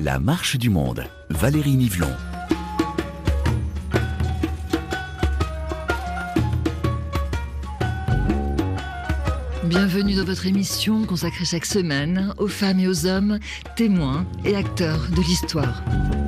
La marche du monde, Valérie Nivelon. Bienvenue dans votre émission consacrée chaque semaine aux femmes et aux hommes, témoins et acteurs de l'histoire.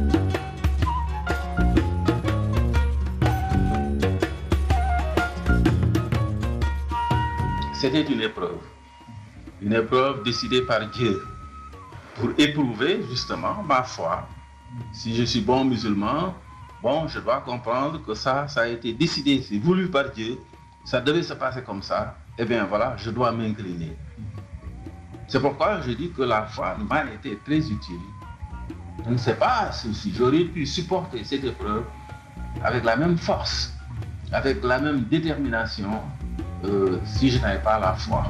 C'était une épreuve décidée par Dieu pour éprouver justement ma foi. Si je suis bon musulman, je dois comprendre que ça a été décidé, c'est voulu par Dieu, ça devait se passer comme ça. Eh bien voilà, je dois m'incliner. C'est pourquoi je dis que la foi m'a été très utile. Je ne sais pas si j'aurais pu supporter cette épreuve avec la même force, avec la même détermination, si je n'avais pas la foi.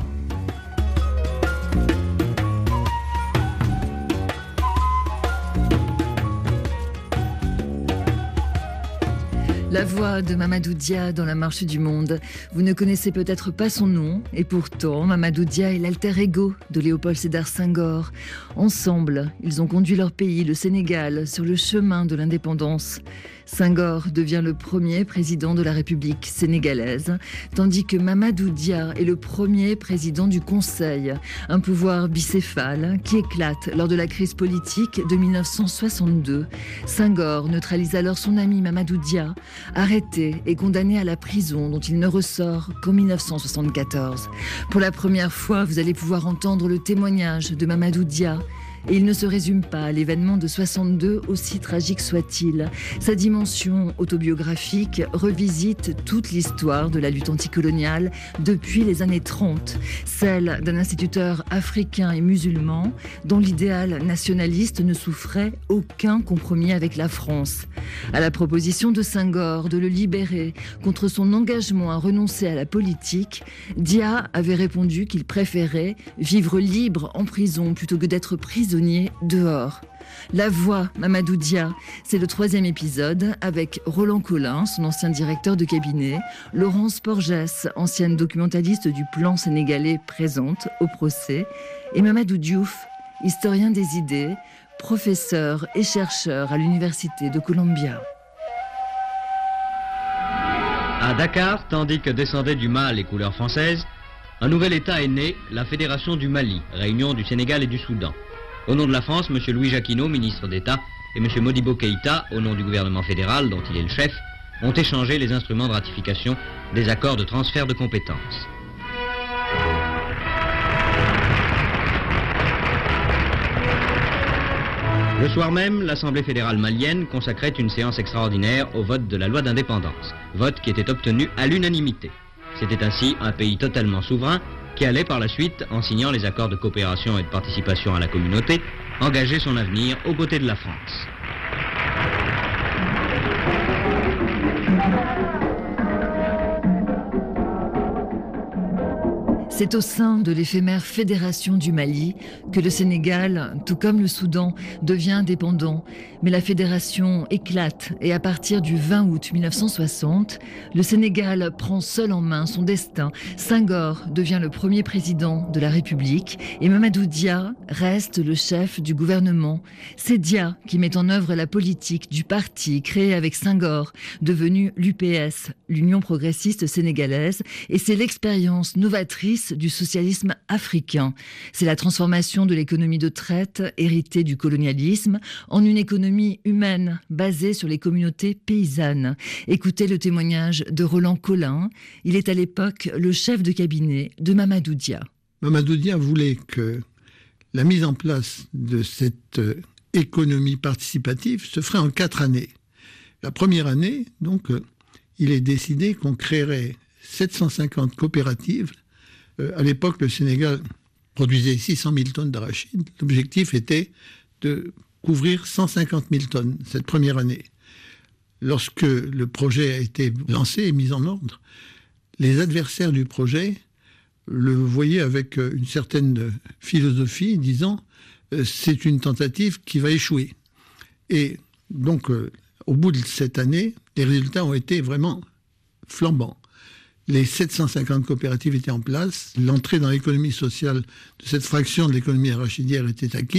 La voix de Mamadou Dia dans La marche du monde. Vous ne connaissez peut-être pas son nom, et pourtant Mamadou Dia est l'alter ego de Léopold Sédar Senghor. Ensemble, ils ont conduit leur pays, le Sénégal, sur le chemin de l'indépendance. Senghor devient le premier président de la République sénégalaise, tandis que Mamadou Dia est le premier président du Conseil, un pouvoir bicéphale qui éclate lors de la crise politique de 1962. Senghor neutralise alors son ami Mamadou Dia, arrêté et condamné à la prison dont il ne ressort qu'en 1974. Pour la première fois, vous allez pouvoir entendre le témoignage de Mamadou Dia. Et il ne se résume pas à l'événement de 62, aussi tragique soit-il. Sa dimension autobiographique revisite toute l'histoire de la lutte anticoloniale depuis les années 30, celle d'un instituteur africain et musulman dont l'idéal nationaliste ne souffrait aucun compromis avec la France. À la proposition de Senghor de le libérer contre son engagement à renoncer à la politique, Dia avait répondu qu'il préférait vivre libre en prison plutôt que d'être prisonnier dehors. La voix Mamadou Dia, c'est le 3e épisode avec Roland Collin, son ancien directeur de cabinet, Laurence Porges, ancienne documentaliste du plan sénégalais présente au procès, et Mamadou Diouf, historien des idées, professeur et chercheur à l'université de Columbia. À Dakar, tandis que descendaient du mât les couleurs françaises, un nouvel État est né, la Fédération du Mali, réunion du Sénégal et du Soudan. Au nom de la France, M. Louis Jacquinot, ministre d'État, et M. Modibo Keïta, au nom du gouvernement fédéral, dont il est le chef, ont échangé les instruments de ratification des accords de transfert de compétences. Le soir même, l'Assemblée fédérale malienne consacrait une séance extraordinaire au vote de la loi d'indépendance, vote qui était obtenu à l'unanimité. C'était ainsi un pays totalement souverain qui allait par la suite, en signant les accords de coopération et de participation à la communauté, engager son avenir aux côtés de la France. C'est au sein de l'éphémère Fédération du Mali que le Sénégal, tout comme le Soudan, devient indépendant. Mais la fédération éclate et à partir du 20 août 1960, le Sénégal prend seul en main son destin. Senghor devient le premier président de la République et Mamadou Dia reste le chef du gouvernement. C'est Dia qui met en œuvre la politique du parti créé avec Senghor, devenu l'UPS, l'Union progressiste sénégalaise, et c'est l'expérience novatrice du socialisme africain. C'est la transformation de l'économie de traite, héritée du colonialisme, en une économie humaine, basée sur les communautés paysannes. Écoutez le témoignage de Roland Collin. Il est à l'époque le chef de cabinet de Mamadou Dia. Mamadou Dia voulait que la mise en place de cette économie participative se ferait en 4 années. La première année, donc, il est décidé qu'on créerait 750 coopératives. À l'époque, le Sénégal produisait 600 000 tonnes d'arachide. L'objectif était de couvrir 150 000 tonnes cette première année. Lorsque le projet a été lancé et mis en ordre, les adversaires du projet le voyaient avec une certaine philosophie, disant c'est une tentative qui va échouer. Et donc, au bout de cette année, les résultats ont été vraiment flambants. Les 750 coopératives étaient en place. L'entrée dans l'économie sociale de cette fraction de l'économie arachidière était acquise.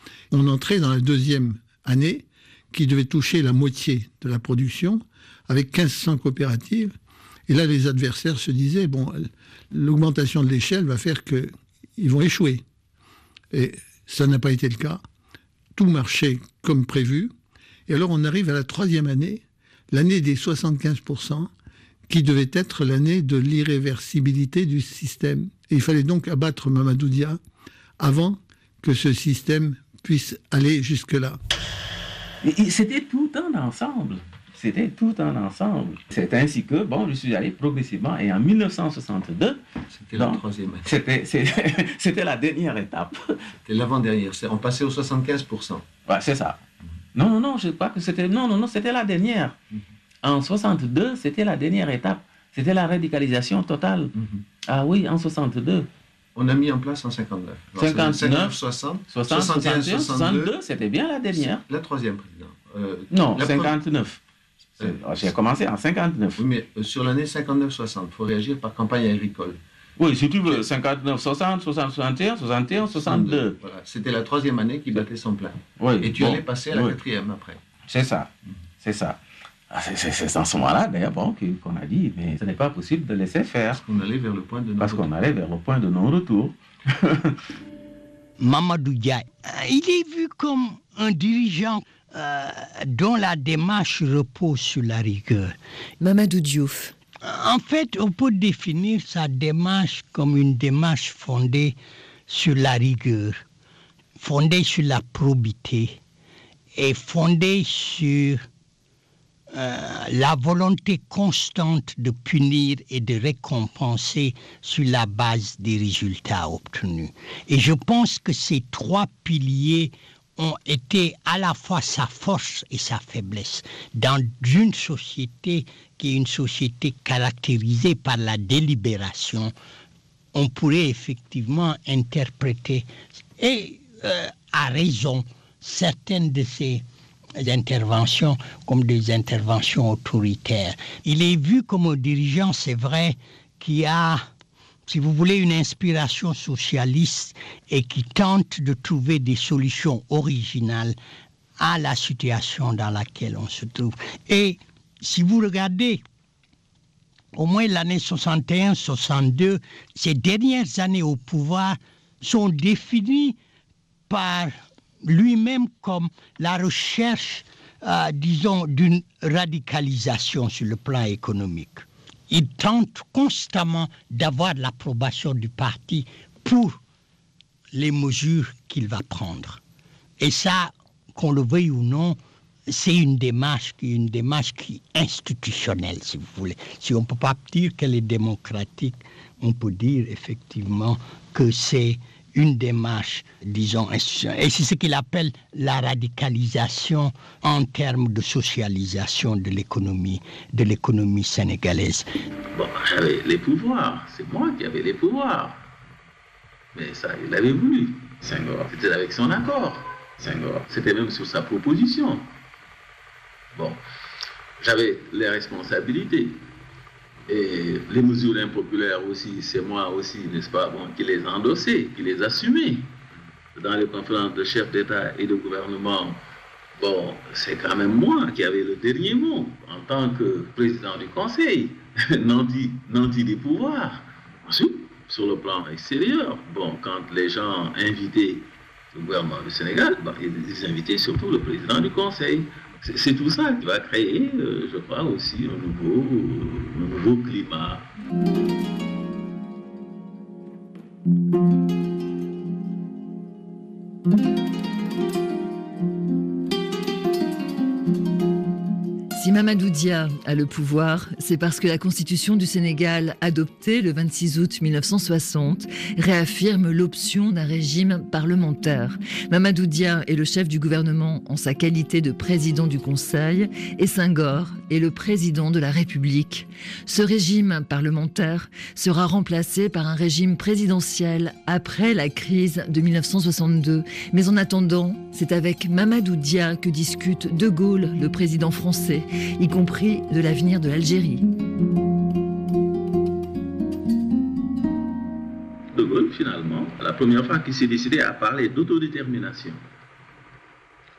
On entrait dans la deuxième année qui devait toucher la moitié de la production avec 1500 coopératives. Et là, les adversaires se disaient, bon, l'augmentation de l'échelle va faire qu'ils vont échouer. Et ça n'a pas été le cas. Tout marchait comme prévu. Et alors, on arrive à la troisième année, l'année des 75%, qui devait être l'année de l'irréversibilité du système. Et il fallait donc abattre Mamadou Dia avant que ce système puisse aller jusque-là. Et c'était tout un ensemble. C'était tout un ensemble. C'est ainsi que, bon, je suis allé progressivement. Et en 1962... C'était la troisième année. C'était la dernière étape. C'était l'avant-dernière. On passait aux 75%. Ouais, c'est ça. Non, je crois que c'était... Non, c'était la dernière. En 62, c'était la dernière étape. C'était la radicalisation totale. Ah oui, en 62. On a mis en place en 59. 59, 60, 61, 62, c'était bien la dernière. La troisième, président. Non, 59. J'ai commencé en 59. Oui, mais sur l'année 59-60, il faut réagir par campagne agricole. Oui, si tu veux, 59-60, 61, 61, 62. Voilà. C'était la troisième année qui battait son plein. Oui, et tu allais passer à la quatrième après. C'est ça, c'est ça. C'est en ce moment-là, d'ailleurs, qu'on a dit, mais ce n'est pas possible de laisser faire. Parce qu'on allait vers le point de non-retour. Parce qu'on allait vers le point de non-retour. Mamadou Dia, il est vu comme un dirigeant dont la démarche repose sur la rigueur. Mamadou Diouf. En fait, on peut définir sa démarche comme une démarche fondée sur la rigueur, fondée sur la probité et fondée sur la volonté constante de punir et de récompenser sur la base des résultats obtenus. Et je pense que ces trois piliers ont été à la fois sa force et sa faiblesse dans une société qui est une société caractérisée par la délibération. On pourrait effectivement interpréter, et à raison, certaines de ces interventions comme des interventions autoritaires. Il est vu comme un dirigeant, c'est vrai, qui a, si vous voulez, une inspiration socialiste et qui tente de trouver des solutions originales à la situation dans laquelle on se trouve. Et si vous regardez, au moins l'année 61-62, ces dernières années au pouvoir sont définies par lui-même comme la recherche, disons, d'une radicalisation sur le plan économique. Il tente constamment d'avoir l'approbation du parti pour les mesures qu'il va prendre. Et ça, qu'on le veuille ou non, c'est une démarche qui est institutionnelle, si vous voulez. Si on ne peut pas dire qu'elle est démocratique, on peut dire effectivement que c'est une démarche, disons, institutionnelle. Et c'est ce qu'il appelle la radicalisation en termes de socialisation de l'économie sénégalaise. Bon, j'avais les pouvoirs, c'est moi qui avais les pouvoirs. Mais ça, il l'avait voulu, Senghor. C'était avec son accord, Senghor. C'était même sur sa proposition. Bon, j'avais les responsabilités. Et les mesures impopulaires aussi, c'est moi aussi, n'est-ce pas, qui les endossais, qui les assumais. Dans les conférences de chefs d'État et de gouvernement, c'est quand même moi qui avais le dernier mot en tant que président du Conseil, nanti des pouvoirs. Ensuite, sur le plan extérieur, quand les gens invitaient le gouvernement du Sénégal, ils invitaient surtout le président du Conseil. C'est tout ça qui va créer, je crois, aussi un nouveau climat. Si Mamadou Dia a le pouvoir, c'est parce que la Constitution du Sénégal, adoptée le 26 août 1960, réaffirme l'option d'un régime parlementaire. Mamadou Dia est le chef du gouvernement en sa qualité de président du Conseil et Senghor est le président de la République. Ce régime parlementaire sera remplacé par un régime présidentiel après la crise de 1962. Mais en attendant, c'est avec Mamadou Dia que discute De Gaulle, le président français, y compris de l'avenir de l'Algérie. De Gaulle, finalement, la première fois qu'il s'est décidé à parler d'autodétermination.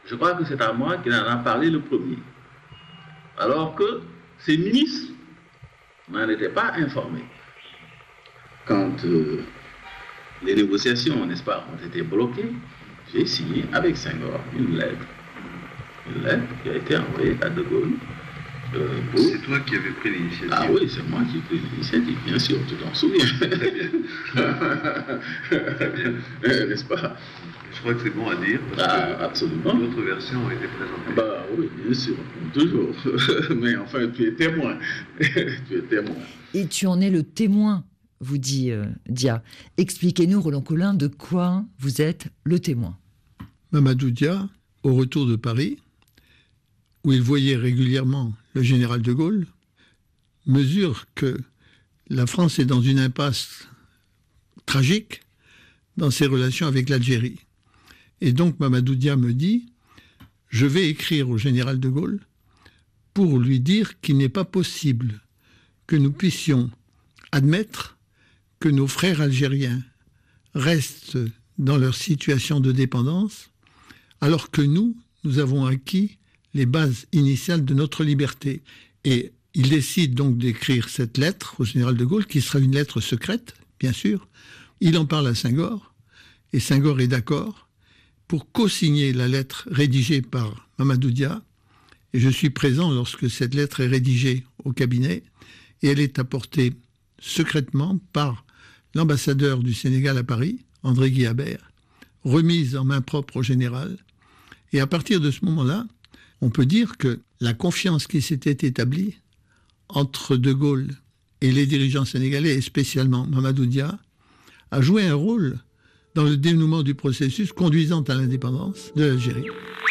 Je crois que c'est à moi qu'il en a parlé le premier. Alors que ces ministres n'en étaient pas informés. Quand les négociations, n'est-ce pas, ont été bloquées, j'ai signé avec Senghor une lettre qui a été envoyée à De Gaulle. C'est toi qui avais pris l'initiative. Ah oui, c'est moi qui ai pris l'initiative, bien sûr, tu t'en souviens. Très bien. Très bien. N'est-ce pas? Je crois que c'est bon à dire, parce que absolument. D'autres versions ont été présentées. Bah oui, bien sûr, toujours. Mais enfin, tu es témoin. Tu es témoin. Et tu en es le témoin, vous dit Dia. Expliquez-nous, Roland Collin, de quoi vous êtes le témoin. Mamadou Dia, au retour de Paris, où il voyait régulièrement le général de Gaulle, mesure que la France est dans une impasse tragique dans ses relations avec l'Algérie. Et donc Mamadou Dia me dit, je vais écrire au général de Gaulle pour lui dire qu'il n'est pas possible que nous puissions admettre que nos frères algériens restent dans leur situation de dépendance, alors que nous avons acquis les bases initiales de notre liberté. Et il décide donc d'écrire cette lettre au général de Gaulle, qui sera une lettre secrète, bien sûr. Il en parle à Senghor, et Senghor est d'accord pour co-signer la lettre rédigée par Mamadou Dia. Et je suis présent lorsque cette lettre est rédigée au cabinet, et elle est apportée secrètement par l'ambassadeur du Sénégal à Paris, André Guillabert, remise en main propre au général. Et à partir de ce moment-là, on peut dire que la confiance qui s'était établie entre De Gaulle et les dirigeants sénégalais, et spécialement Mamadou Dia, a joué un rôle dans le dénouement du processus conduisant à l'indépendance de l'Algérie.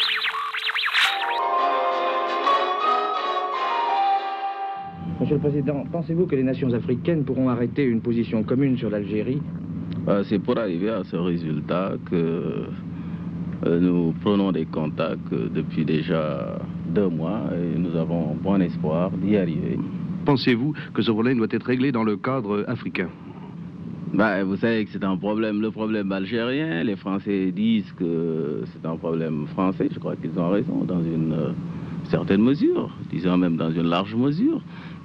Monsieur le Président, pensez-vous que les nations africaines pourront arrêter une position commune sur l'Algérie? C'est pour arriver à ce résultat que nous prenons des contacts depuis déjà 2 mois et nous avons bon espoir d'y arriver. Pensez-vous que ce problème doit être réglé dans le cadre africain? Vous savez que c'est un problème, le problème algérien. Les Français disent que c'est un problème français. Je crois qu'ils ont raison dans une certaine mesure, disons même dans une large mesure.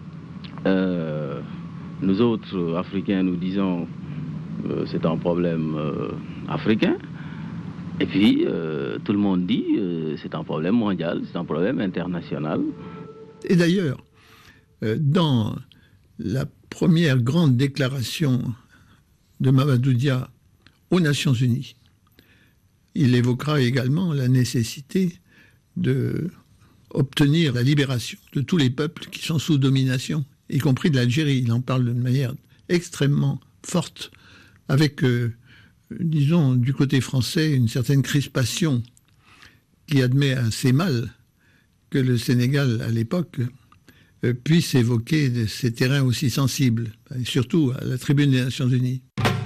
Nous autres, Africains, nous disons que c'est un problème africain. Et puis, tout le monde dit c'est un problème mondial, c'est un problème international. Et d'ailleurs, dans la première grande déclaration de Mamadou Dia aux Nations Unies, il évoquera également la nécessité d'obtenir la libération de tous les peuples qui sont sous domination, y compris de l'Algérie. Il en parle de manière extrêmement forte, avec disons, du côté français, une certaine crispation qui admet assez mal que le Sénégal, à l'époque, puisse évoquer ces terrains aussi sensibles, et surtout à la tribune des Nations Unies.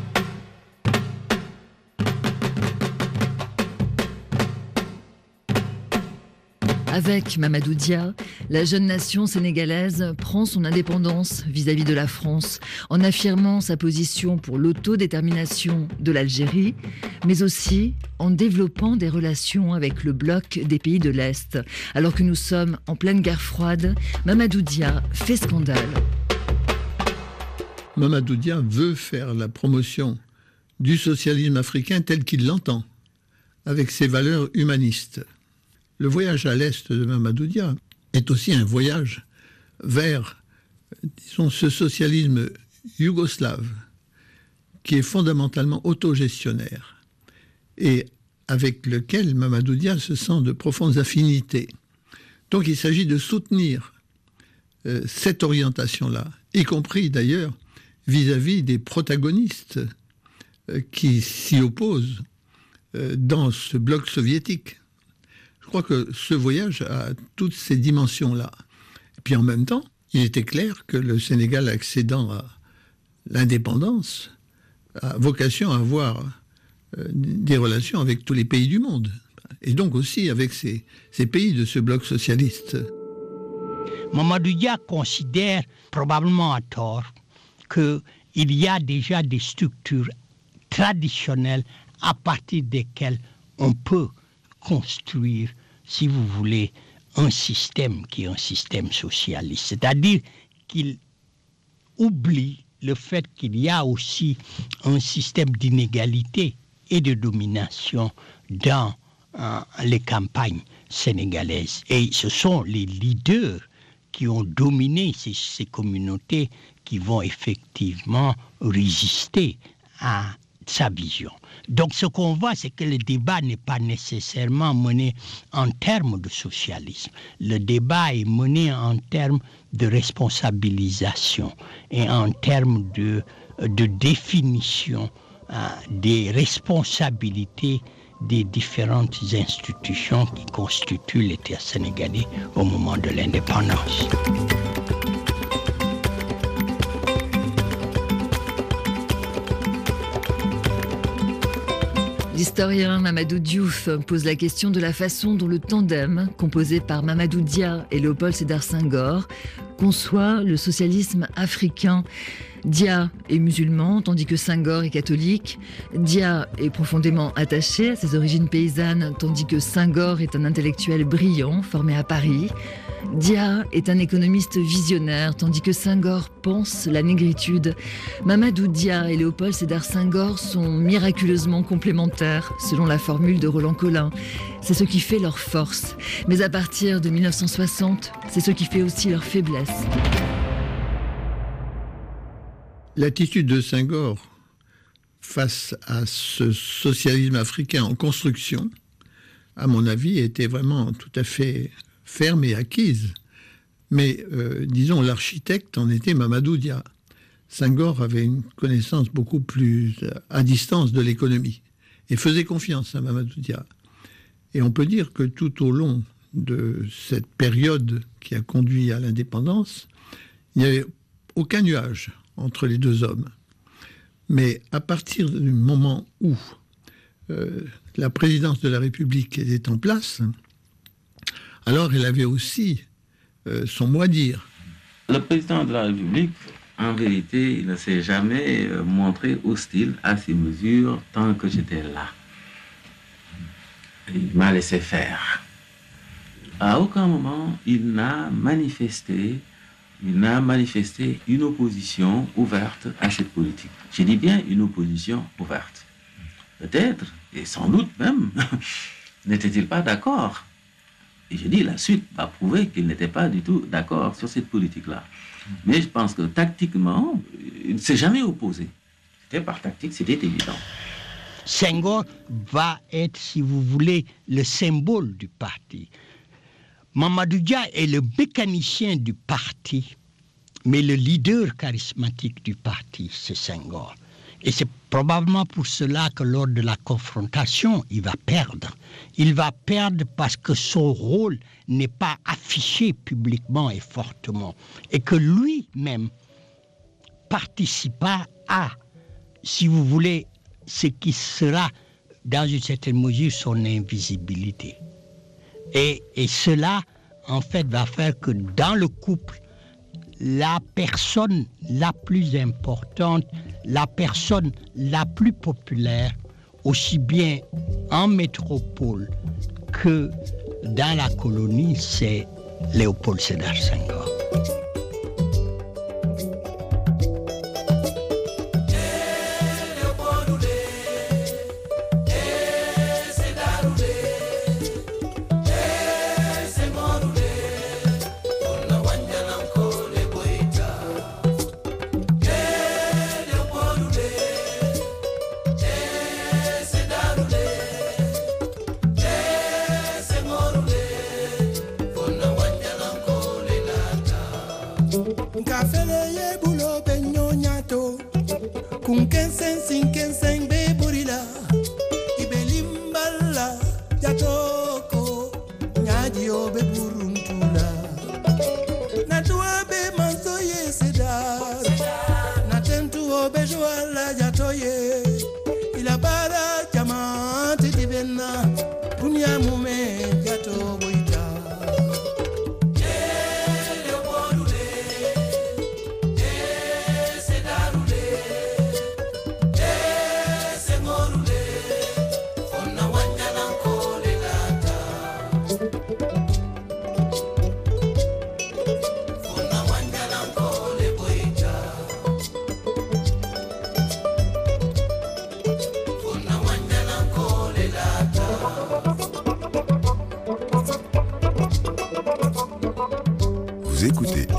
Avec Mamadou Dia, la jeune nation sénégalaise prend son indépendance vis-à-vis de la France en affirmant sa position pour l'autodétermination de l'Algérie, mais aussi en développant des relations avec le bloc des pays de l'Est. Alors que nous sommes en pleine guerre froide, Mamadou Dia fait scandale. Mamadou Dia veut faire la promotion du socialisme africain tel qu'il l'entend, avec ses valeurs humanistes. Le voyage à l'Est de Mamadou Dia est aussi un voyage vers, disons, ce socialisme yougoslave qui est fondamentalement autogestionnaire et avec lequel Mamadou Dia se sent de profondes affinités. Donc il s'agit de soutenir cette orientation-là, y compris d'ailleurs vis-à-vis des protagonistes qui s'y opposent dans ce bloc soviétique. Je crois que ce voyage a toutes ces dimensions-là. Et puis en même temps, il était clair que le Sénégal, accédant à l'indépendance, a vocation à avoir des relations avec tous les pays du monde. Et donc aussi avec ces pays de ce bloc socialiste. Mamadou Dia considère, probablement à tort, qu'il y a déjà des structures traditionnelles à partir desquelles on peut construire, si vous voulez, un système qui est un système socialiste. C'est-à-dire qu'il oublie le fait qu'il y a aussi un système d'inégalité et de domination dans les campagnes sénégalaises. Et ce sont les leaders qui ont dominé ces communautés qui vont effectivement résister à sa vision. Donc ce qu'on voit, c'est que le débat n'est pas nécessairement mené en termes de socialisme. Le débat est mené en termes de responsabilisation et en termes de définition des responsabilités des différentes institutions qui constituent l'État sénégalais au moment de l'indépendance. L'historien Mamadou Diouf pose la question de la façon dont le tandem, composé par Mamadou Dia et Léopold Sédar Senghor, conçoit le socialisme africain. Dia est musulman, tandis que Senghor est catholique. Dia est profondément attaché à ses origines paysannes, tandis que Senghor est un intellectuel brillant, formé à Paris. Dia est un économiste visionnaire, tandis que Senghor pense la négritude. Mamadou Dia et Léopold Sédar Senghor sont miraculeusement complémentaires, selon la formule de Roland Collin. C'est ce qui fait leur force. Mais à partir de 1960, c'est ce qui fait aussi leur faiblesse. L'attitude de Senghor face à ce socialisme africain en construction, à mon avis, était vraiment tout à fait ferme et acquise. Mais, disons, l'architecte en était Mamadou Dia. Senghor avait une connaissance beaucoup plus à distance de l'économie et faisait confiance à Mamadou Dia. Et on peut dire que tout au long de cette période qui a conduit à l'indépendance, il n'y avait aucun nuage entre les deux hommes. Mais à partir du moment où la présidence de la République était en place, alors elle avait aussi son mot à dire. Le président de la République, en vérité, il ne s'est jamais montré hostile à ces mesures tant que j'étais là. Il m'a laissé faire. À aucun moment, il n'a manifesté une opposition ouverte à cette politique. Je dis bien une opposition ouverte. Peut-être, et sans doute même, n'était-il pas d'accord. Et je dis, la suite va prouver qu'il n'était pas du tout d'accord sur cette politique-là. Mais je pense que tactiquement, il ne s'est jamais opposé. C'était par tactique, c'était évident. Senghor va être, si vous voulez, le symbole du parti. Mamadou Dia est le mécanicien du parti, mais le leader charismatique du parti, c'est Senghor. Et c'est probablement pour cela que lors de la confrontation, il va perdre. Il va perdre parce que son rôle n'est pas affiché publiquement et fortement. Et que lui-même participa à, si vous voulez, ce qui sera, dans une certaine mesure, son invisibilité. Et cela, en fait, va faire que dans le couple, la personne la plus importante, la personne la plus populaire, aussi bien en métropole que dans la colonie, c'est Léopold Sédar Senghor.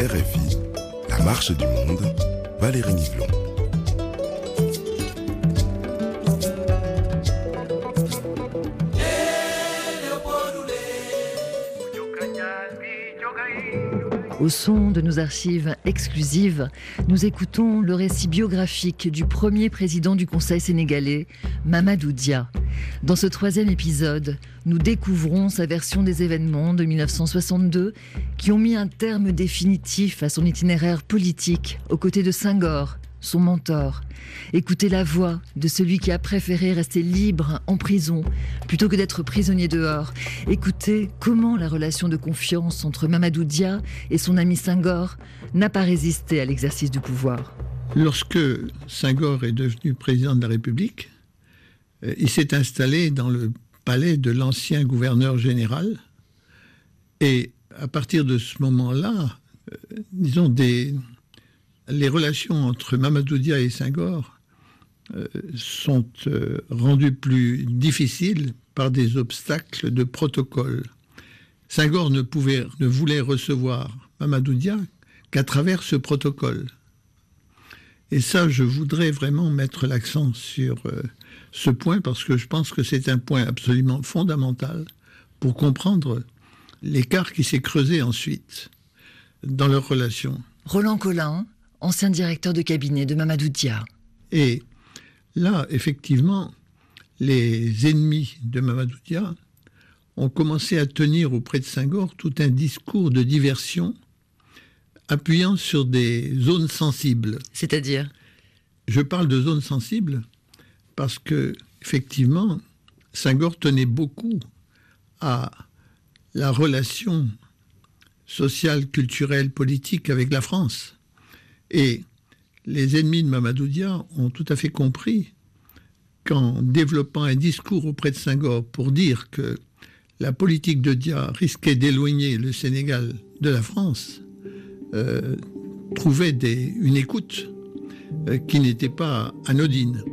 RFI, La Marche du Monde, Valérie Nivelon. Au son de nos archives exclusives, nous écoutons le récit biographique du premier président du Conseil sénégalais, Mamadou Dia. Dans ce 3e épisode, nous découvrons sa version des événements de 1962 qui ont mis un terme définitif à son itinéraire politique aux côtés de Senghor, son mentor. Écoutez la voix de celui qui a préféré rester libre en prison plutôt que d'être prisonnier dehors. Écoutez comment la relation de confiance entre Mamadou Dia et son ami Senghor n'a pas résisté à l'exercice du pouvoir. Lorsque Senghor est devenu président de la République, il s'est installé dans le palais de l'ancien gouverneur général. Et à partir de ce moment-là, disons, les relations entre Mamadou Dia et Senghor sont rendues plus difficiles par des obstacles de protocole. Senghor ne voulait recevoir Mamadou Dia qu'à travers ce protocole. Et ça, je voudrais vraiment mettre l'accent sur ce point parce que je pense que c'est un point absolument fondamental pour comprendre l'écart qui s'est creusé ensuite dans leurs relations. Roland Collin, ancien directeur de cabinet de Mamadou Dia. Et là, effectivement, les ennemis de Mamadou Dia ont commencé à tenir auprès de Senghor tout un discours de diversion appuyant sur des zones sensibles. C'est-à-dire ? Je parle de zones sensibles parce que, effectivement, Senghor tenait beaucoup à la relation sociale, culturelle, politique avec la France. Et les ennemis de Mamadou Dia ont tout à fait compris qu'en développant un discours auprès de Senghor pour dire que la politique de Dia risquait d'éloigner le Sénégal de la France, trouvaient une écoute qui n'était pas anodine.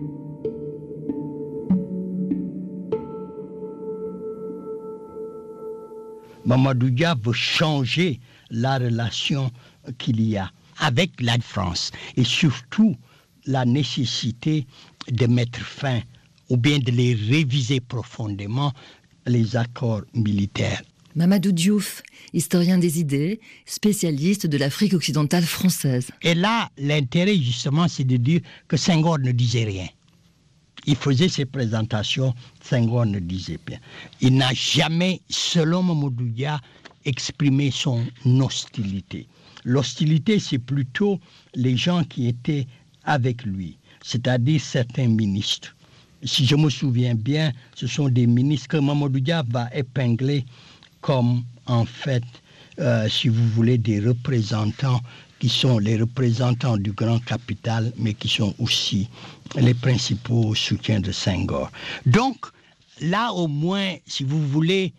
Mamadou Dia veut changer la relation qu'il y a avec la France et surtout la nécessité de mettre fin ou bien de les réviser profondément, les accords militaires. Mamadou Diouf, historien des idées, spécialiste de l'Afrique occidentale française. Et là, l'intérêt justement, c'est de dire que Senghor ne disait rien. Il faisait ses présentations, Senghor ne disait rien. Il n'a jamais, selon Mamadou Dia, exprimé son hostilité. L'hostilité, c'est plutôt les gens qui étaient avec lui, c'est-à-dire certains ministres. Si je me souviens bien, ce sont des ministres que Mamadou Dia va épingler comme, en fait, si vous voulez, des représentants qui sont les représentants du grand capital, mais qui sont aussi les principaux soutiens de Senghor. Donc, là, au moins, si vous voulez,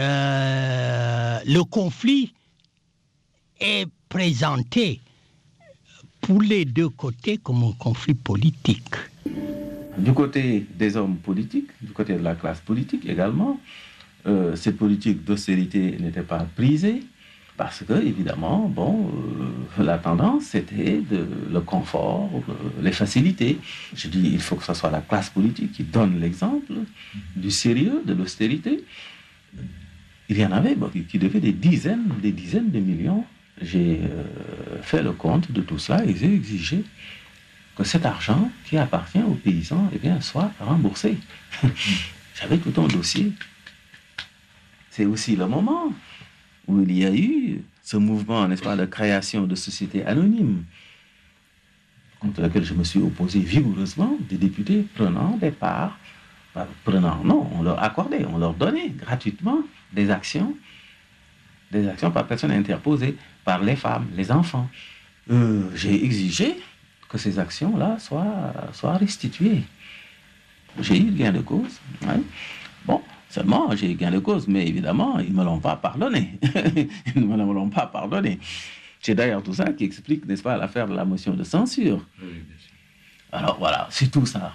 le conflit est présenté pour les deux côtés comme un conflit politique. Du côté des hommes politiques, du côté de la classe politique également, cette politique d'austérité n'était pas prisée parce que, évidemment, la tendance, c'était le confort, les facilités. Je dis, il faut que ce soit la classe politique qui donne l'exemple du sérieux, de l'austérité. Il y en avait qui devaient des dizaines de millions. J'ai fait le compte de tout cela et j'ai exigé que cet argent qui appartient aux paysans soit remboursé. J'avais tout un dossier. C'est aussi le moment où il y a eu ce mouvement, n'est-ce pas, de création de sociétés anonymes, contre lequel je me suis opposé vigoureusement, des députés prenant des parts, on leur accordait, on leur donnait gratuitement des actions par personne interposée, par les femmes, les enfants. J'ai exigé que ces actions-là soient restituées. J'ai eu gain de cause. Ouais. Seulement, j'ai eu gain de cause, mais évidemment, ils ne me l'ont pas pardonné. Ils ne me l'ont pas pardonné. C'est d'ailleurs tout ça qui explique, n'est-ce pas, l'affaire de la motion de censure. Oui, bien sûr. Alors voilà, c'est tout ça.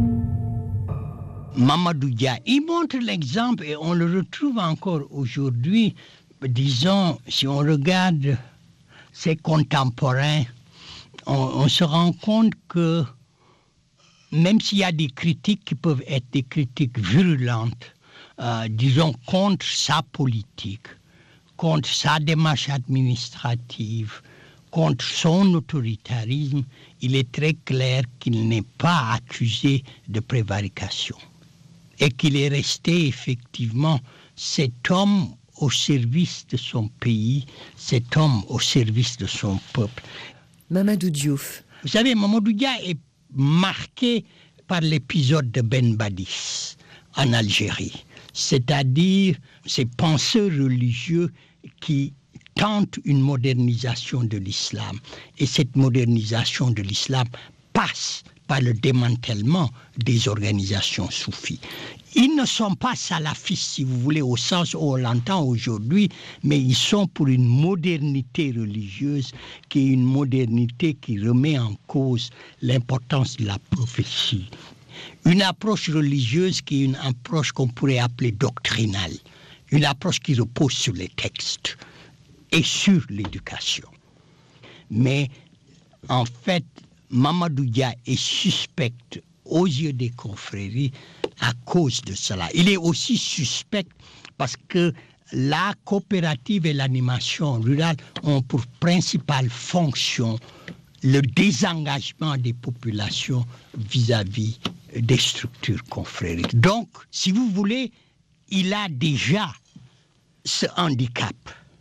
Mamadou Dia, il montre l'exemple et on le retrouve encore aujourd'hui. Disons, si on regarde ses contemporains, on se rend compte que même s'il y a des critiques qui peuvent être des critiques virulentes, disons, contre sa politique, contre sa démarche administrative, contre son autoritarisme, il est très clair qu'il n'est pas accusé de prévarication et qu'il est resté effectivement cet homme au service de son pays, cet homme au service de son peuple. Mamadou Diouf. Vous savez, Mamadou Dia est marqué par l'épisode de Ben Badis en Algérie, c'est-à-dire ces penseurs religieux qui tentent une modernisation de l'islam. Et cette modernisation de l'islam passe par le démantèlement des organisations soufis. Ils ne sont pas salafistes, si vous voulez, au sens où on l'entend aujourd'hui, mais ils sont pour une modernité religieuse qui est une modernité qui remet en cause l'importance de la prophétie. Une approche religieuse qui est une approche qu'on pourrait appeler doctrinale, une approche qui repose sur les textes et sur l'éducation. Mais en fait, Mamadou Dia est suspect aux yeux des confréries à cause de cela. Il est aussi suspect parce que la coopérative et l'animation rurale ont pour principale fonction le désengagement des populations vis-à-vis des structures confrériques. Donc, si vous voulez, il a déjà ce handicap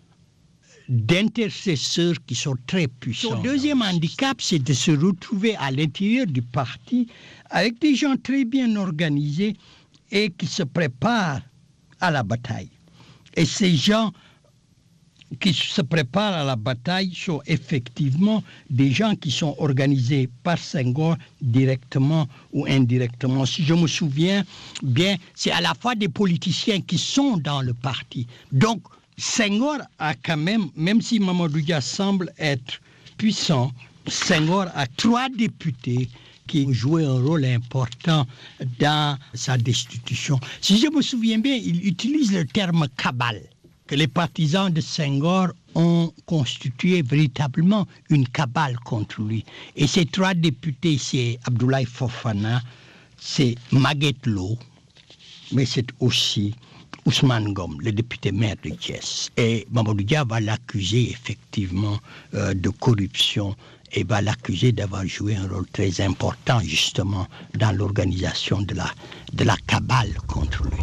d'intercesseurs qui sont très puissants. Son deuxième handicap, c'est de se retrouver à l'intérieur du parti avec des gens très bien organisés et qui se préparent à la bataille. Et ces gens qui se préparent à la bataille sont effectivement des gens qui sont organisés par Senghor directement ou indirectement. Si je me souviens bien, c'est à la fois des politiciens qui sont dans le parti. Donc, Senghor a quand même si Mamadou Dia semble être puissant, Senghor a 3 députés qui ont joué un rôle important dans sa destitution. Si je me souviens bien, il utilise le terme « cabale », que les partisans de Senghor ont constitué véritablement une cabale contre lui. Et ces 3 députés, c'est Abdoulaye Fofana, c'est Maguette Lo, mais c'est aussi Ousmane Ngom, le député maire de Thiès. Et Mamadou Dia va l'accuser effectivement de corruption et va l'accuser d'avoir joué un rôle très important justement dans l'organisation de la cabale contre lui.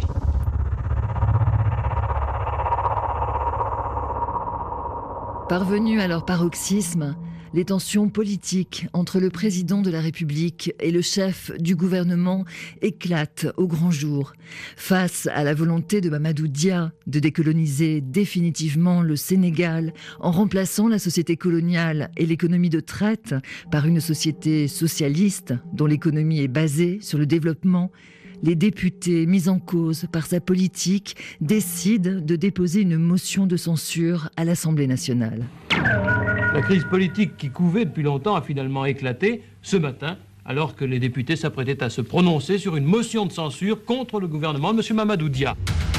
Parvenus à leur paroxysme, les tensions politiques entre le président de la République et le chef du gouvernement éclatent au grand jour. Face à la volonté de Mamadou Dia de décoloniser définitivement le Sénégal en remplaçant la société coloniale et l'économie de traite par une société socialiste dont l'économie est basée sur le développement, les députés mis en cause par sa politique décident de déposer une motion de censure à l'Assemblée nationale. La crise politique qui couvait depuis longtemps a finalement éclaté ce matin, alors que les députés s'apprêtaient à se prononcer sur une motion de censure contre le gouvernement de M. Mamadou Dia.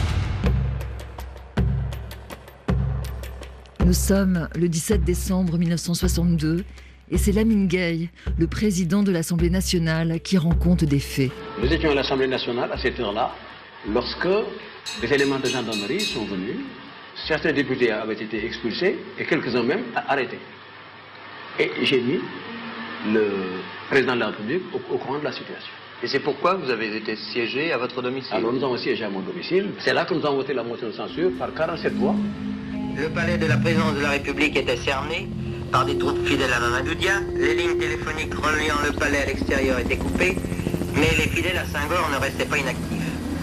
Nous sommes le 17 décembre 1962 et c'est Lamine Gueye, le président de l'Assemblée nationale, qui rend compte des faits. Nous étions à l'Assemblée nationale à cette heure-là, lorsque des éléments de gendarmerie sont venus. Certains députés avaient été expulsés et quelques-uns même arrêtés. Et j'ai mis le président de la République au courant de la situation. Et c'est pourquoi vous avez été siégé à votre domicile? Alors nous avons siégé à mon domicile. C'est là que nous avons voté la motion de censure par 47 voix. Le palais de la présidence de la République était cerné par des troupes fidèles à Mamadou Dia. Les lignes téléphoniques reliant le palais à l'extérieur étaient coupées, mais les fidèles à Senghor ne restaient pas inactifs.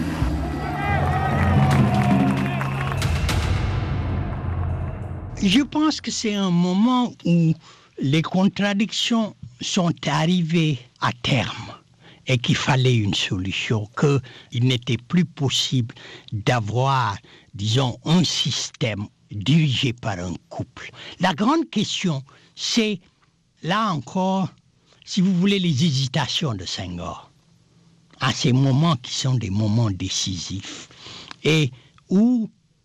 Je pense que c'est un moment où les contradictions sont arrivées à terme et qu'il fallait une solution, qu'il n'était plus possible d'avoir, disons, un système dirigé par un couple. La grande question, c'est, là encore, si vous voulez, les hésitations de Senghor, à ces moments qui sont des moments décisifs, et où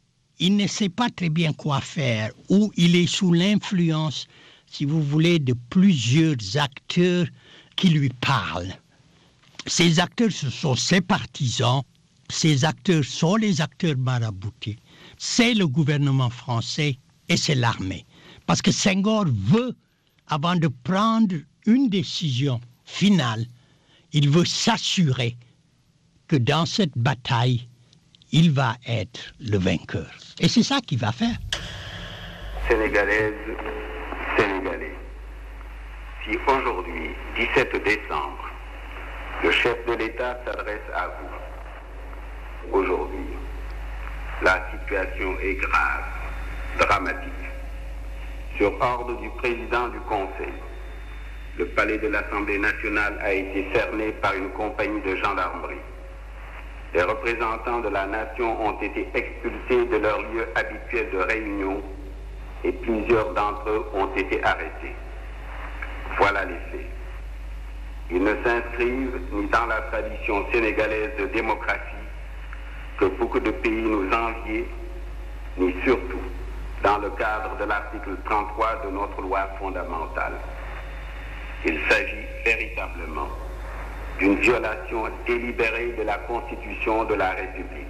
il ne sait pas très bien quoi faire, ou il est sous l'influence, si vous voulez, de plusieurs acteurs qui lui parlent. Ces acteurs, ce sont ses partisans, ces acteurs sont les acteurs maraboutés, c'est le gouvernement français et c'est l'armée. Parce que Senghor veut, avant de prendre une décision finale, il veut s'assurer que dans cette bataille, il va être le vainqueur. Et c'est ça qu'il va faire. Sénégalaises, Sénégalais, si aujourd'hui, 17 décembre, le chef de l'État s'adresse à vous, aujourd'hui, la situation est grave, dramatique. Sur ordre du président du Conseil, le palais de l'Assemblée nationale a été cerné par une compagnie de gendarmerie. Les représentants de la nation ont été expulsés de leur lieu habituel de réunion et plusieurs d'entre eux ont été arrêtés. Voilà les faits. Ils ne s'inscrivent ni dans la tradition sénégalaise de démocratie que beaucoup de pays nous enviaient, ni surtout dans le cadre de l'article 33 de notre loi fondamentale. Il s'agit véritablement d'une violation délibérée de la Constitution de la République.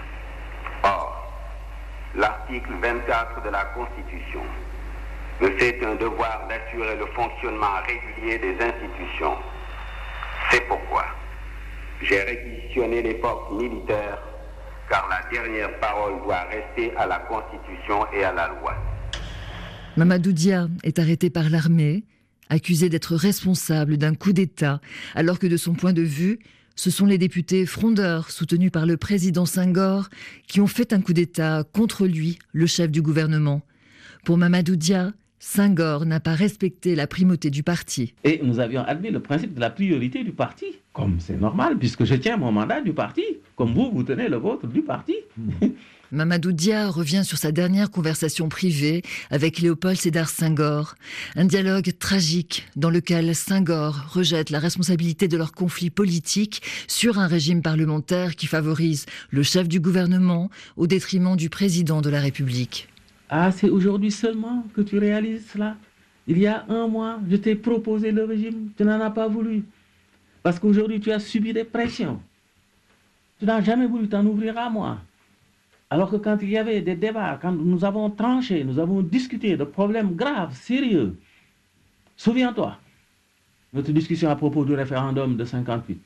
Or, l'article 24 de la Constitution me fait un devoir d'assurer le fonctionnement régulier des institutions. C'est pourquoi j'ai réquisitionné les forces militaires, car la dernière parole doit rester à la Constitution et à la loi. Mamadou Dia est arrêté par l'armée, accusé d'être responsable d'un coup d'État, alors que de son point de vue, ce sont les députés frondeurs soutenus par le président Senghor qui ont fait un coup d'État contre lui, le chef du gouvernement. Pour Mamadou Dia, Senghor n'a pas respecté la primauté du parti. Et nous avions admis le principe de la priorité du parti, comme c'est normal, puisque je tiens mon mandat du parti, comme vous tenez le vôtre du parti. Mamadou Dia revient sur sa dernière conversation privée avec Léopold Sédar Senghor. Un dialogue tragique dans lequel Senghor rejette la responsabilité de leur conflit politique sur un régime parlementaire qui favorise le chef du gouvernement au détriment du président de la République. Ah, c'est aujourd'hui seulement que tu réalises cela? Il y a un mois, je t'ai proposé le régime, tu n'en as pas voulu. Parce qu'aujourd'hui, tu as subi des pressions. Tu n'as jamais voulu t'en ouvrir à moi. Alors que quand il y avait des débats, quand nous avons tranché, nous avons discuté de problèmes graves, sérieux. Souviens-toi, notre discussion à propos du référendum de 58.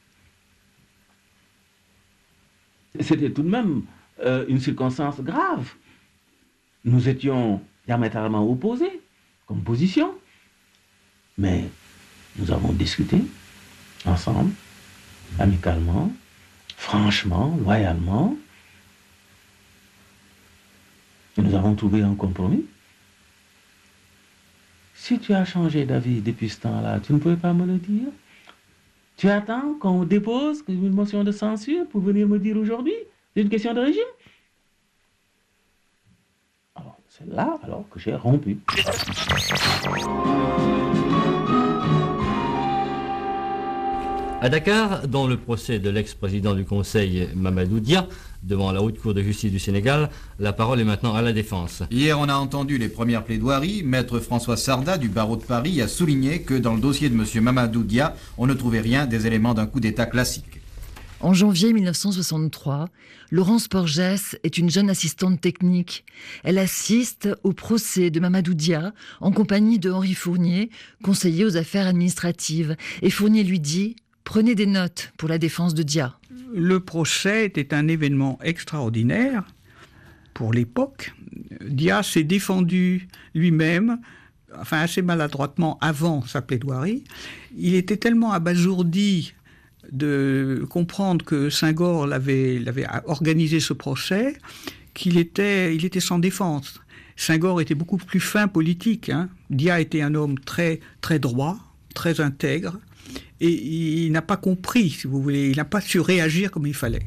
C'était tout de même une circonstance grave. Nous étions diamétralement opposés comme position, mais nous avons discuté ensemble, amicalement, franchement, loyalement, et nous avons trouvé un compromis. Si tu as changé d'avis depuis ce temps-là, tu ne pouvais pas me le dire? Tu attends qu'on dépose une motion de censure pour venir me dire aujourd'hui? C'est une question de régime? C'est là alors que j'ai rompu. À Dakar, dans le procès de l'ex-président du Conseil Mamadou Dia, devant la Haute Cour de justice du Sénégal, la parole est maintenant à la défense. Hier, on a entendu les premières plaidoiries. Maître François Sarda du barreau de Paris a souligné que dans le dossier de M. Mamadou Dia, on ne trouvait rien des éléments d'un coup d'État classique. En janvier 1963, Laurence Porges est une jeune assistante technique. Elle assiste au procès de Mamadou Dia en compagnie de Henri Fournier, conseiller aux affaires administratives. Et Fournier lui dit « Prenez des notes pour la défense de Dia ». Le procès était un événement extraordinaire pour l'époque. Dia s'est défendu lui-même, enfin assez maladroitement avant sa plaidoirie. Il était tellement abasourdi de comprendre que Senghor l'avait organisé ce procès, qu'il était sans défense. Senghor était beaucoup plus fin politique. Dia était un homme très, très droit, très intègre, et il n'a pas compris, si vous voulez, il n'a pas su réagir comme il fallait.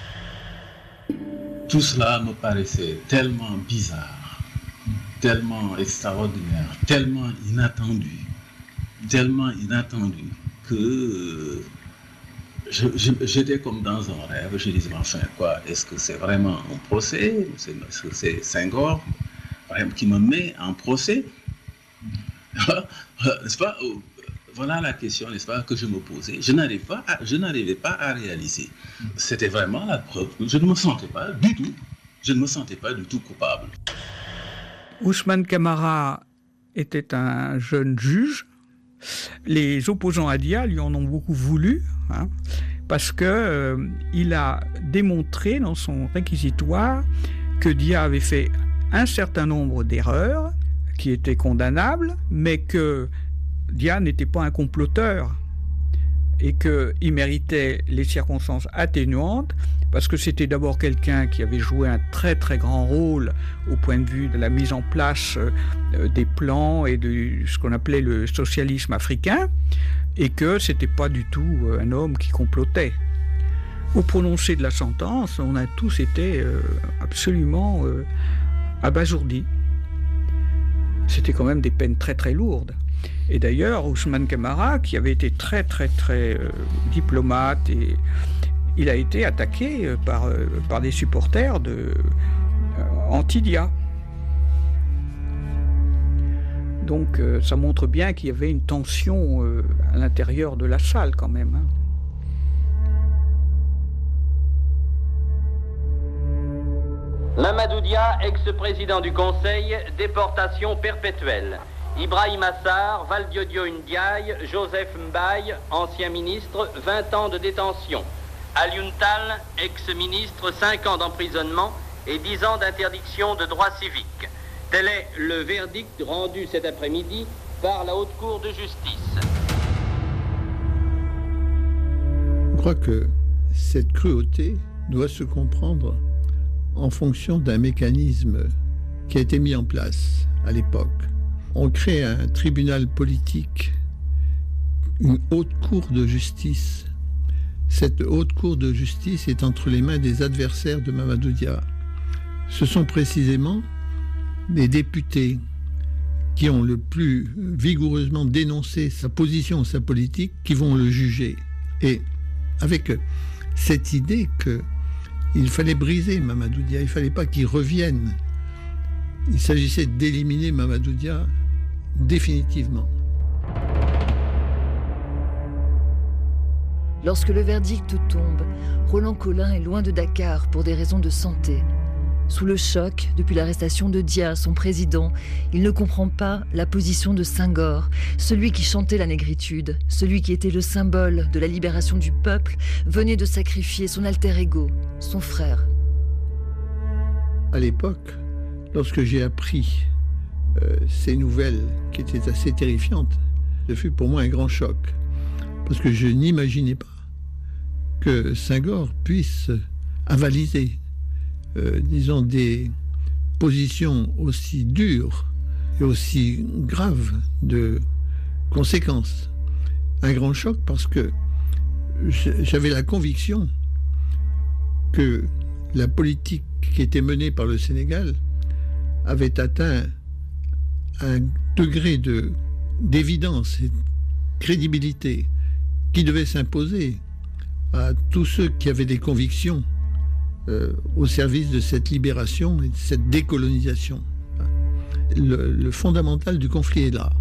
Tout cela me paraissait tellement bizarre, tellement extraordinaire, tellement inattendu que J'étais comme dans un rêve. Je disais, enfin, quoi, est-ce que c'est vraiment un procès? Est-ce que c'est Senghor, par exemple, qui me met en procès? N'est-ce pas? Voilà la question, n'est-ce pas, que je me posais. Je n'arrivais pas à réaliser. C'était vraiment la preuve. Je ne me sentais pas du tout coupable. Ousmane Camara était un jeune juge. Les opposants à Dia lui en ont beaucoup voulu, parce qu'il a démontré dans son réquisitoire que Dia avait fait un certain nombre d'erreurs qui étaient condamnables, mais que Dia n'était pas un comploteur et qu'il méritait les circonstances atténuantes parce que c'était d'abord quelqu'un qui avait joué un très très grand rôle au point de vue de la mise en place des plans et de ce qu'on appelait le socialisme africain, et que c'était pas du tout un homme qui complotait. Au prononcé de la sentence, on a tous été absolument abasourdis. C'était quand même des peines très très lourdes. Et d'ailleurs, Ousmane Camara, qui avait été très très très diplomate, et il a été attaqué par des supporters anti-Dia. Donc ça montre bien qu'il y avait une tension à l'intérieur de la salle quand même. Mamadou Dia, ex-président du Conseil, déportation perpétuelle. Ibrahim Assar, Valdiodio Ndiaye, Joseph Mbaye, ancien ministre, 20 ans de détention. Alioune Tall, ex-ministre, 5 ans d'emprisonnement et 10 ans d'interdiction de droits civiques. Tel est le verdict rendu cet après-midi par la Haute Cour de justice. Je crois que cette cruauté doit se comprendre en fonction d'un mécanisme qui a été mis en place à l'époque. On crée un tribunal politique, une haute cour de justice. Cette haute cour de justice est entre les mains des adversaires de Mamadou Dia. Ce sont précisément des députés qui ont le plus vigoureusement dénoncé sa position, sa politique, qui vont le juger. Et avec cette idée qu'il fallait briser Mamadou Dia, il ne fallait pas qu'il revienne. Il s'agissait d'éliminer Mamadou Dia définitivement. Lorsque le verdict tombe, Roland Colin est loin de Dakar pour des raisons de santé. Sous le choc, depuis l'arrestation de Dia, son président, il ne comprend pas la position de Senghor, celui qui chantait la négritude, celui qui était le symbole de la libération du peuple, venait de sacrifier son alter ego, son frère. À l'époque, lorsque j'ai appris ces nouvelles qui étaient assez terrifiantes, ce fut pour moi un grand choc, parce que je n'imaginais pas que Senghor puisse avaliser disons, des positions aussi dures et aussi graves de conséquences. Un grand choc parce que j'avais la conviction que la politique qui était menée par le Sénégal avait atteint un degré d'évidence et de crédibilité qui devait s'imposer à tous ceux qui avaient des convictions au service de cette libération et de cette décolonisation. Le fondamental du conflit est là.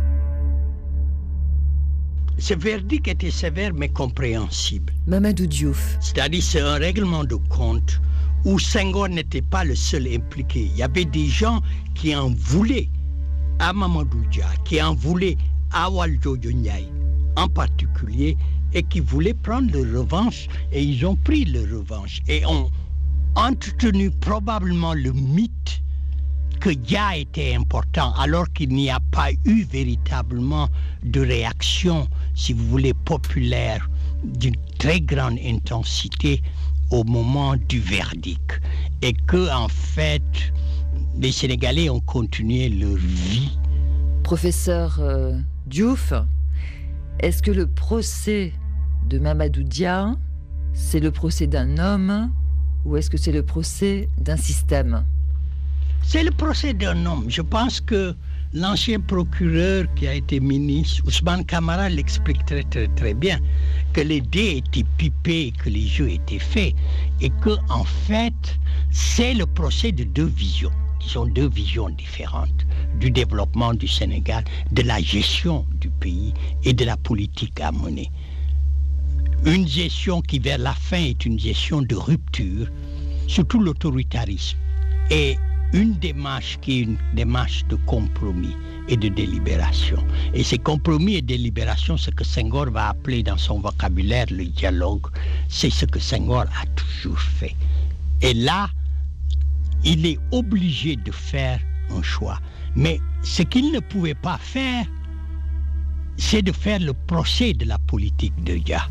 Ce verdict était sévère mais compréhensible. Mamadou Diouf. C'est-à-dire c'est un règlement de compte où Senghor n'était pas le seul impliqué. Il y avait des gens qui en voulaient à Mamadou Dia, qui en voulaient à Valdiodio Ndiaye en particulier, et qui voulaient prendre leur revanche, et ils ont pris leur revanche, et ont entretenu probablement le mythe que Dia était important, alors qu'il n'y a pas eu véritablement de réaction, si vous voulez, populaire, d'une très grande intensité au moment du verdict, et que, en fait, les Sénégalais ont continué leur vie. Professeur Diouf, est-ce que le procès de Mamadou Dia, c'est le procès d'un homme ou est-ce que c'est le procès d'un système? C'est le procès d'un homme. Je pense que L'ancien procureur qui a été ministre, Ousmane Camara, l'explique très, très, très bien, que les dés étaient pipés, que les jeux étaient faits, et que en fait, c'est le procès de deux visions. Disons deux visions différentes du développement du Sénégal, de la gestion du pays et de la politique à mener. Une gestion qui, vers la fin, est une gestion de rupture, surtout l'autoritarisme, et une démarche qui est une démarche de compromis et de délibération. Et ces compromis et délibérations, ce que Senghor va appeler dans son vocabulaire le dialogue, c'est ce que Senghor a toujours fait. Et là, il est obligé de faire un choix. Mais ce qu'il ne pouvait pas faire, c'est de faire le procès de la politique de Dia.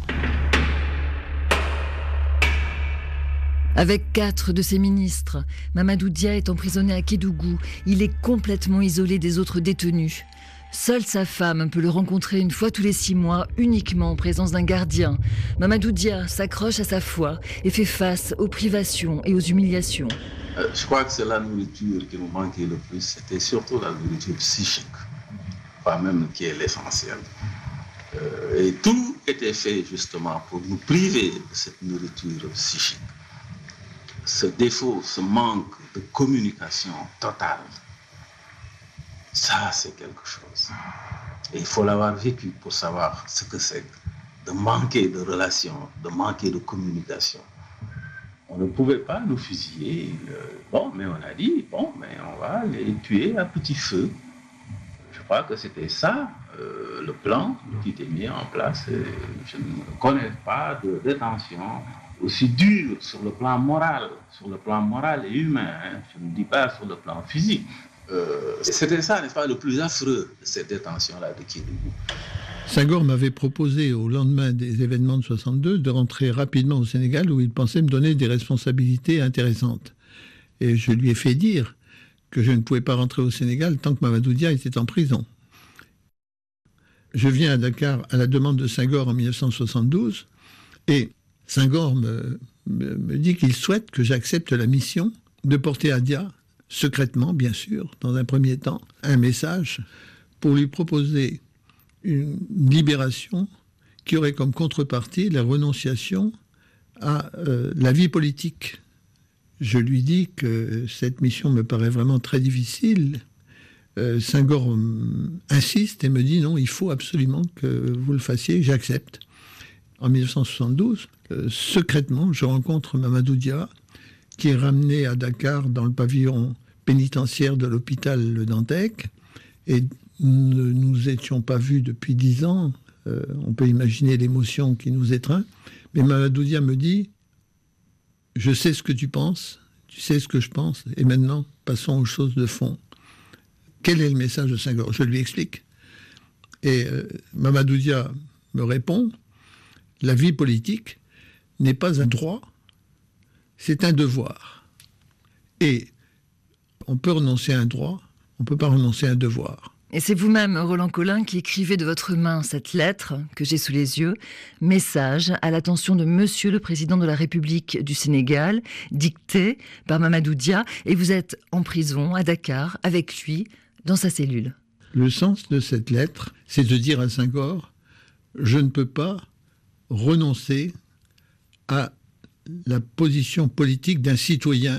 Avec 4 de ses ministres, Mamadou Dia est emprisonné à Kédougou. Il est complètement isolé des autres détenus. Seule sa femme peut le rencontrer une fois tous les 6 mois, uniquement en présence d'un gardien. Mamadou Dia s'accroche à sa foi et fait face aux privations et aux humiliations. Je crois que c'est la nourriture qui nous manquait le plus. C'était surtout la nourriture psychique, pas même qui est l'essentiel. Et tout était fait justement pour nous priver de cette nourriture psychique. Ce défaut, ce manque de communication totale, ça c'est quelque chose. Et il faut l'avoir vécu pour savoir ce que c'est de manquer de relations, de manquer de communication. On ne pouvait pas nous fusiller. Mais on a dit, mais on va les tuer à petit feu. Je crois que c'était ça, le plan qui était mis en place. Je ne connais pas de détention aussi dur sur le plan moral et humain, je ne dis pas sur le plan physique. C'était ça, n'est-ce pas, le plus affreux de cette détention-là de Kédougou. Senghor m'avait proposé au lendemain des événements de 62 de rentrer rapidement au Sénégal où il pensait me donner des responsabilités intéressantes. Et je lui ai fait dire que je ne pouvais pas rentrer au Sénégal tant que Mamadou Dia était en prison. Je viens à Dakar à la demande de Senghor en 1972 et Senghor me dit qu'il souhaite que j'accepte la mission de porter à Dia, secrètement bien sûr, dans un premier temps, un message pour lui proposer une libération qui aurait comme contrepartie la renonciation à la vie politique. Je lui dis que cette mission me paraît vraiment très difficile. Senghor insiste et me dit non, il faut absolument que vous le fassiez, j'accepte. En 1972, secrètement, je rencontre Mamadou Dia, qui est ramené à Dakar dans le pavillon pénitentiaire de l'hôpital Le Dantec, et nous ne nous étions pas vus depuis 10 ans. On peut imaginer l'émotion qui nous étreint. Mais Mamadou Dia me dit « Je sais ce que tu penses, tu sais ce que je pense, et maintenant, passons aux choses de fond. » Quel est le message de Senghor ? Je lui explique. Et Mamadou Dia me répond « La vie politique n'est pas un droit, c'est un devoir. Et on peut renoncer à un droit, on ne peut pas renoncer à un devoir. » Et c'est vous-même, Roland Colin, qui écrivez de votre main cette lettre que j'ai sous les yeux, message à l'attention de Monsieur le Président de la République du Sénégal, dicté par Mamadou Dia, et vous êtes en prison à Dakar avec lui dans sa cellule. Le sens de cette lettre, c'est de dire à Senghor, je ne peux pas renoncer à la position politique d'un citoyen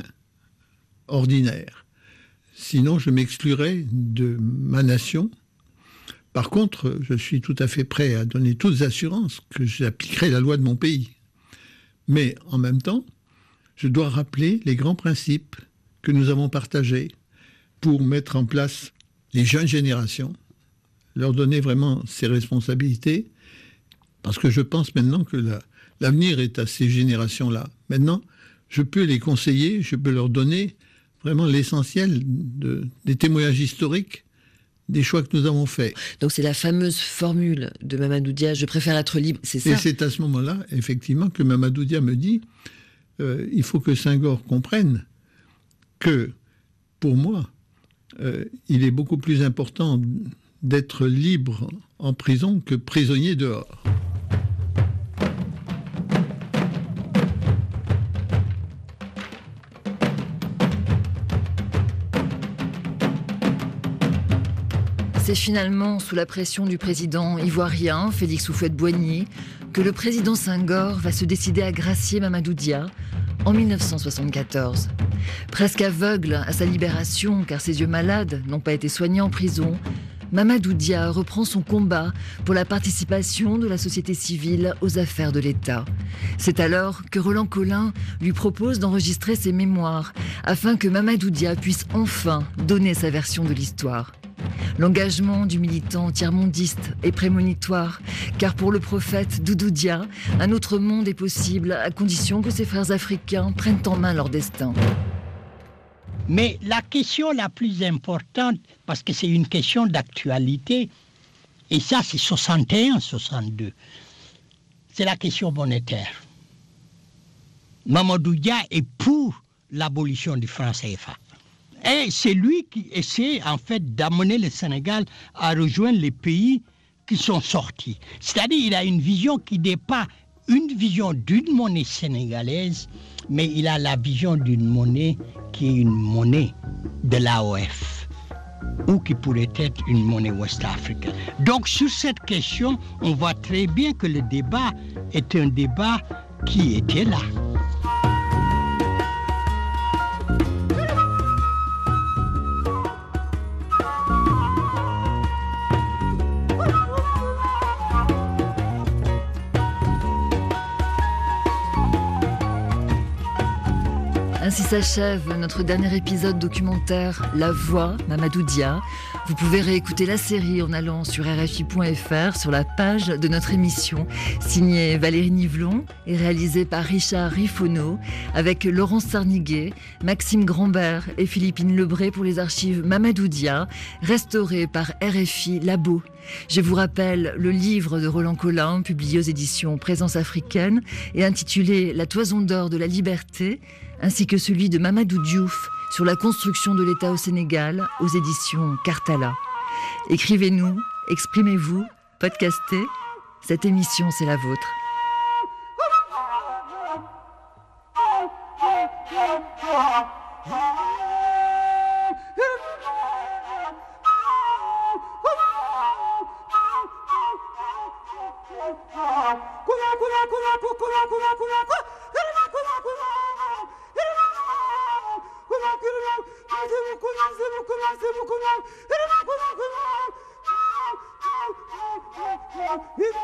ordinaire. Sinon, je m'exclurais de ma nation. Par contre, je suis tout à fait prêt à donner toutes les assurances que j'appliquerai la loi de mon pays. Mais en même temps, je dois rappeler les grands principes que nous avons partagés pour mettre en place les jeunes générations, leur donner vraiment ces responsabilités, parce que je pense maintenant que l'avenir est à ces générations-là. Maintenant, je peux les conseiller, je peux leur donner vraiment l'essentiel des témoignages historiques des choix que nous avons faits. Donc c'est la fameuse formule de Mamadou Dia, je préfère être libre, c'est ça ? Et c'est à ce moment-là, effectivement, que Mamadou Dia me dit, il faut que Senghor comprenne que, pour moi, il est beaucoup plus important d'être libre en prison que prisonnier dehors. C'est finalement sous la pression du président ivoirien, Félix Houphouët-Boigny, que le président Senghor va se décider à gracier Mamadou Dia en 1974. Presque aveugle à sa libération, car ses yeux malades n'ont pas été soignés en prison, Mamadou Dia reprend son combat pour la participation de la société civile aux affaires de l'État. C'est alors que Roland Colin lui propose d'enregistrer ses mémoires afin que Mamadou Dia puisse enfin donner sa version de l'histoire. L'engagement du militant tiers-mondiste est prémonitoire, car pour le prophète Doudou Dia, un autre monde est possible à condition que ses frères africains prennent en main leur destin. Mais la question la plus importante, parce que c'est une question d'actualité, et ça c'est 61-62, c'est la question monétaire. Mamadou Dia est pour l'abolition du franc CFA. Et c'est lui qui essaie en fait d'amener le Sénégal à rejoindre les pays qui sont sortis. C'est-à-dire qu'il a une vision qui n'est pas une vision d'une monnaie sénégalaise, mais il a la vision d'une monnaie qui est une monnaie de l'AOF ou qui pourrait être une monnaie ouest-africaine. Donc sur cette question, on voit très bien que le débat est un débat qui était là. Ainsi s'achève notre dernier épisode documentaire La Voix, Mamadou Dia. Vous pouvez réécouter la série en allant sur rfi.fr sur la page de notre émission, signée Valérie Nivelon et réalisée par Richard Rifono, avec Laurence Sarniguet, Maxime Grambert et Philippine Lebré pour les archives Mamadou Dia, restaurées par RFI Labo. Je vous rappelle le livre de Roland Colin, publié aux éditions Présence africaine et intitulé La toison d'or de la liberté, ainsi que celui de Mamadou Diouf sur la construction de l'État au Sénégal, aux éditions Cartala. Écrivez-nous, exprimez-vous, podcastez. Cette émission, c'est la vôtre. It's